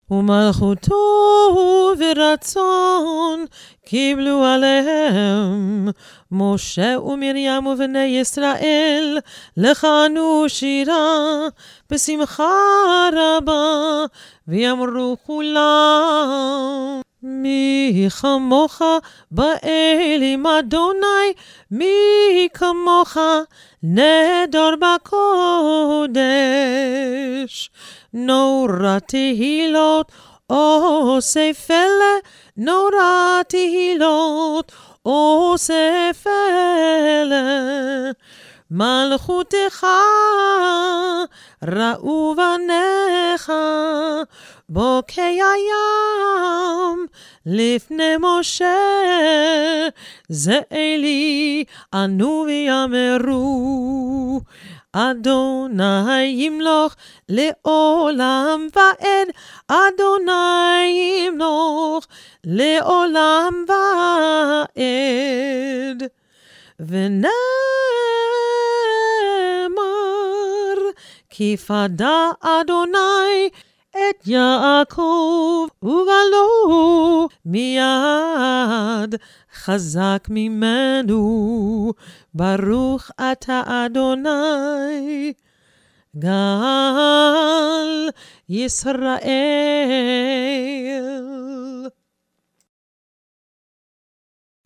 ומלכותו ורצון קיבלו עליהם. משה ומרים ובני ישראל לחנו שירה בשמחה רבה, ויאמרו כולם, מי כמוך באלים אדוני, מי כמוך נדר בקודש. נורא תהילות עושה פלא, נורא תהילות עושה פלא. מלכותך ראו בניך, בוקי הים לפני משה. זה אלי ענו ויאמרו, אדוני ימלוך לעולם ועד, אדוני ימלוך לעולם ועד. ונאמר, כי פדה אדוני את יעקב, וגלו מיד חזק ממנו. ברוך אתה אדוני גל ישראל.